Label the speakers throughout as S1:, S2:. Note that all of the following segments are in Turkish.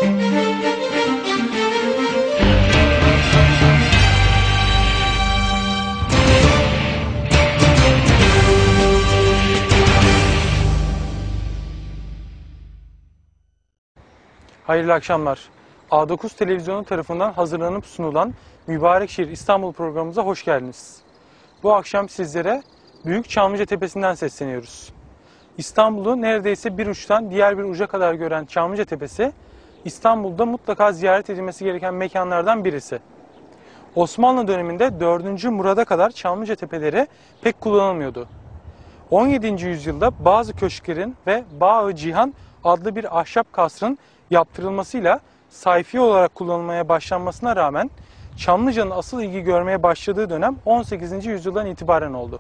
S1: Hayırlı akşamlar. A9 Televizyonu tarafından hazırlanıp sunulan Mübarek Şehir İstanbul programımıza hoş geldiniz. Bu akşam sizlere Büyük Çamlıca Tepesi'nden sesleniyoruz. İstanbul'u neredeyse bir uçtan diğer bir uca kadar gören Çamlıca Tepesi, İstanbul'da mutlaka ziyaret edilmesi gereken mekanlardan birisi. Osmanlı döneminde 4. Murad'a kadar Çamlıca Tepeleri pek kullanılmıyordu. 17. yüzyılda bazı köşklerin ve Bağı Cihan adlı bir ahşap kasrın yaptırılmasıyla sayfiye olarak kullanılmaya başlanmasına rağmen Çamlıca'nın asıl ilgi görmeye başladığı dönem 18. yüzyıldan itibaren oldu.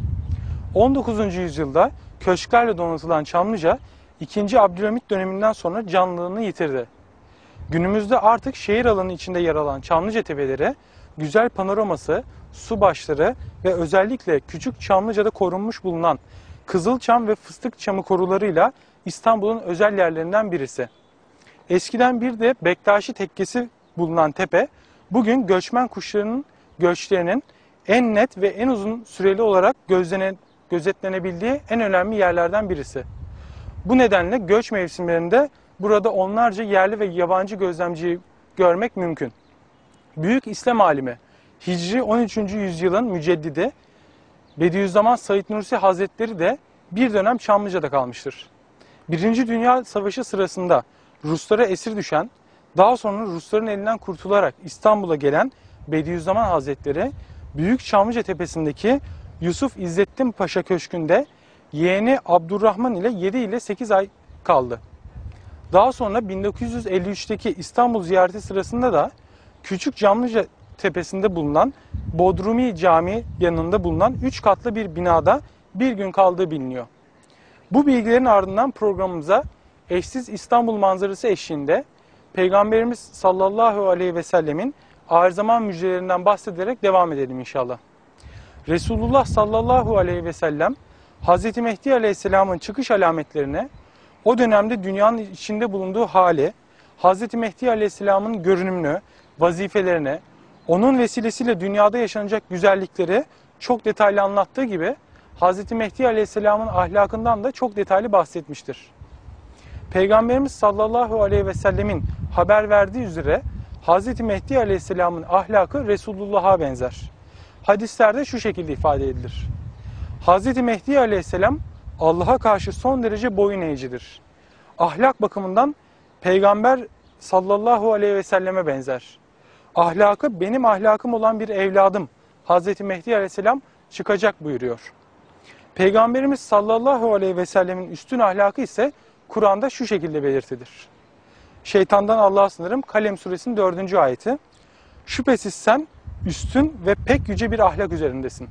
S1: 19. yüzyılda köşklerle donatılan Çamlıca, 2. Abdülhamit döneminden sonra canlılığını yitirdi. Günümüzde artık şehir alanı içinde yer alan Çamlıca Tepeleri, güzel panoraması, su başları ve özellikle Küçük Çamlıca'da korunmuş bulunan Kızılçam ve Fıstık Çamı korularıyla İstanbul'un özel yerlerinden birisi. Eskiden bir de Bektaşi Tekkesi bulunan tepe, bugün göçmen kuşlarının göçlerinin en net ve en uzun süreli olarak gözetlenebildiği en önemli yerlerden birisi. Bu nedenle göç mevsimlerinde burada onlarca yerli ve yabancı gözlemciyi görmek mümkün. Büyük İslam alimi, Hicri 13. yüzyılın müceddidi Bediüzzaman Said Nursi Hazretleri de bir dönem Çamlıca'da kalmıştır. Birinci Dünya Savaşı sırasında Ruslara esir düşen, daha sonra Rusların elinden kurtularak İstanbul'a gelen Bediüzzaman Hazretleri, Büyük Çamlıca Tepesi'ndeki Yusuf İzzettin Paşa Köşkü'nde yeğeni Abdurrahman ile 7 ile 8 ay kaldı. Daha sonra 1953'teki İstanbul ziyareti sırasında da Küçük Çamlıca Tepesi'nde bulunan Bodrumi Camii yanında bulunan 3 katlı bir binada bir gün kaldığı biliniyor. Bu bilgilerin ardından programımıza eşsiz İstanbul manzarası eşliğinde Peygamberimiz sallallahu aleyhi ve sellemin ağır zaman müjdelerinden bahsederek devam edelim inşallah. Resulullah sallallahu aleyhi ve sellem Hz. Mehdi aleyhisselamın çıkış alametlerine, o dönemde dünyanın içinde bulunduğu hali, Hz. Mehdi aleyhisselamın görünümünü, vazifelerine, onun vesilesiyle dünyada yaşanacak güzellikleri çok detaylı anlattığı gibi Hz. Mehdi aleyhisselamın ahlakından da çok detaylı bahsetmiştir. Peygamberimiz sallallahu aleyhi ve sellemin haber verdiği üzere Hz. Mehdi aleyhisselamın ahlakı Resulullah'a benzer. Hadislerde şu şekilde ifade edilir. Hz. Mehdi aleyhisselam Allah'a karşı son derece boyun eğicidir. Ahlak bakımından Peygamber sallallahu aleyhi ve selleme benzer. Ahlakı benim ahlakım olan bir evladım Hz. Mehdi aleyhisselam çıkacak buyuruyor. Peygamberimiz sallallahu aleyhi ve sellemin üstün ahlakı ise Kur'an'da şu şekilde belirtilir. Şeytandan Allah'a sığınırım Kalem suresinin 4. ayeti. Şüphesiz sen üstün ve pek yüce bir ahlak üzerindesin.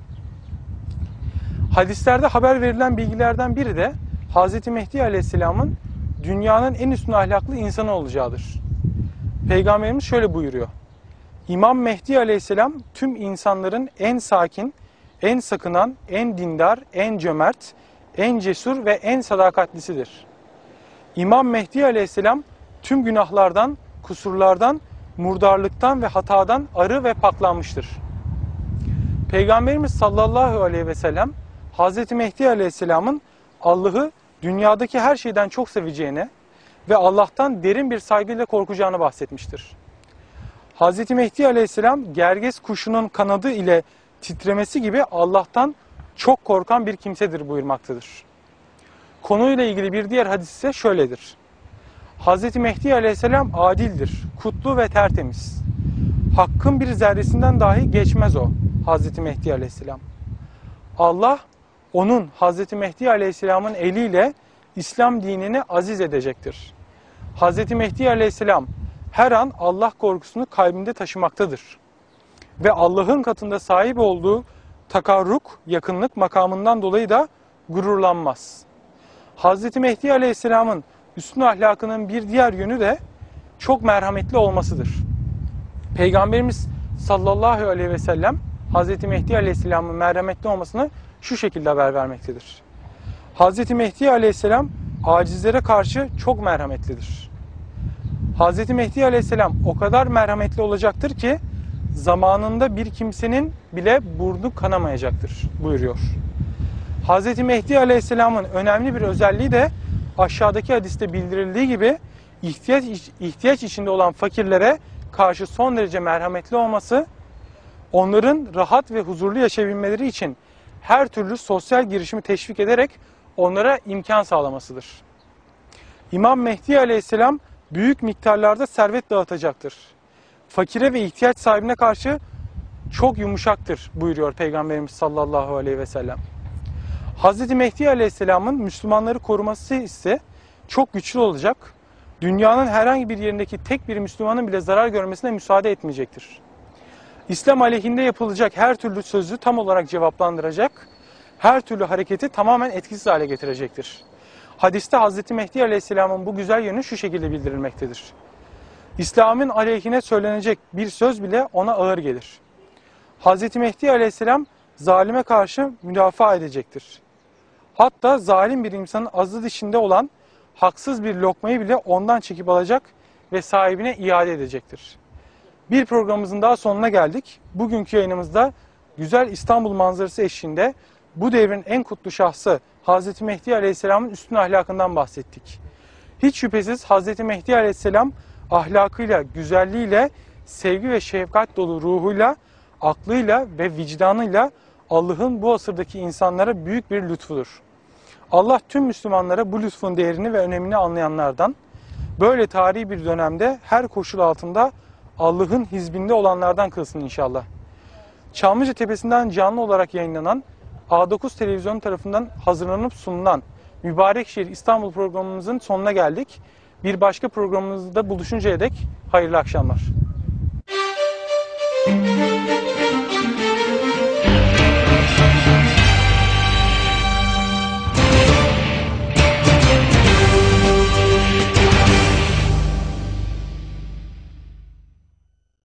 S1: Hadislerde haber verilen bilgilerden biri de Hz. Mehdi aleyhisselamın dünyanın en üstün ahlaklı insanı olacağıdır. Peygamberimiz şöyle buyuruyor. İmam Mehdi aleyhisselam tüm insanların en sakin, en sakınan, en dindar, en cömert, en cesur ve en sadakatlisidir. İmam Mehdi aleyhisselam tüm günahlardan, kusurlardan, murdarlıktan ve hatadan arı ve paklanmıştır. Peygamberimiz sallallahu aleyhi ve sellem Hz. Mehdi aleyhisselamın Allah'ı dünyadaki her şeyden çok seveceğine ve Allah'tan derin bir saygıyla korkacağını bahsetmiştir. Hz. Mehdi aleyhisselam gerges kuşunun kanadı ile titremesi gibi Allah'tan çok korkan bir kimsedir buyurmaktadır. Konuyla ilgili bir diğer hadis ise şöyledir. Hz. Mehdi aleyhisselam adildir, kutlu ve tertemiz. Hakkın bir zerresinden dahi geçmez o Hz. Mehdi aleyhisselam. Allah onun Hz. Mehdi aleyhisselamın eliyle İslam dinini aziz edecektir. Hz. Mehdi aleyhisselam her an Allah korkusunu kalbinde taşımaktadır. Ve Allah'ın katında sahip olduğu takarruk, yakınlık makamından dolayı da gururlanmaz. Hz. Mehdi aleyhisselamın üstün ahlakının bir diğer yönü de çok merhametli olmasıdır. Peygamberimiz sallallahu aleyhi ve sellem Hz. Mehdi aleyhisselamın merhametli olmasını şu şekilde haber vermektedir. Hz. Mehdi aleyhisselam acizlere karşı çok merhametlidir. Hz. Mehdi Aleyhisselam o kadar merhametli olacaktır ki zamanında bir kimsenin bile burnu kanamayacaktır buyuruyor. Hz. Mehdi Aleyhisselam'ın önemli bir özelliği de aşağıdaki hadiste bildirildiği gibi ihtiyaç içinde olan fakirlere karşı son derece merhametli olması, onların rahat ve huzurlu yaşayabilmeleri için her türlü sosyal girişimi teşvik ederek onlara imkan sağlamasıdır. İmam Mehdi Aleyhisselam büyük miktarlarda servet dağıtacaktır. Fakire ve ihtiyaç sahibine karşı çok yumuşaktır buyuruyor Peygamberimiz sallallahu aleyhi ve sellem. Hz. Mehdi Aleyhisselam'ın Müslümanları koruması ise çok güçlü olacak. Dünyanın herhangi bir yerindeki tek bir Müslümanın bile zarar görmesine müsaade etmeyecektir. İslam aleyhinde yapılacak her türlü sözü tam olarak cevaplandıracak, her türlü hareketi tamamen etkisiz hale getirecektir. Hadiste Hz. Mehdi Aleyhisselam'ın bu güzel yönü şu şekilde bildirilmektedir. İslam'ın aleyhine söylenecek bir söz bile ona ağır gelir. Hz. Mehdi Aleyhisselam zalime karşı müdafaa edecektir. Hatta zalim bir insanın azı dişinde olan haksız bir lokmayı bile ondan çekip alacak ve sahibine iade edecektir. Bir programımızın daha sonuna geldik. Bugünkü yayınımızda güzel İstanbul manzarası eşliğinde bu devrin en kutlu şahsı Hz. Mehdi Aleyhisselam'ın üstün ahlakından bahsettik. Hiç şüphesiz Hz. Mehdi Aleyhisselam ahlakıyla, güzelliğiyle, sevgi ve şefkat dolu ruhuyla, aklıyla ve vicdanıyla Allah'ın bu asırdaki insanlara büyük bir lütfudur. Allah tüm Müslümanlara bu lütfun değerini ve önemini anlayanlardan, böyle tarihi bir dönemde her koşul altında Allah'ın hizbinde olanlardan kılsın inşallah. Çamlıca Tepesi'nden canlı olarak yayınlanan A9 Televizyon tarafından hazırlanıp sunulan Mübarek Şehir İstanbul programımızın sonuna geldik. Bir başka programımızda buluşuncaya dek hayırlı akşamlar.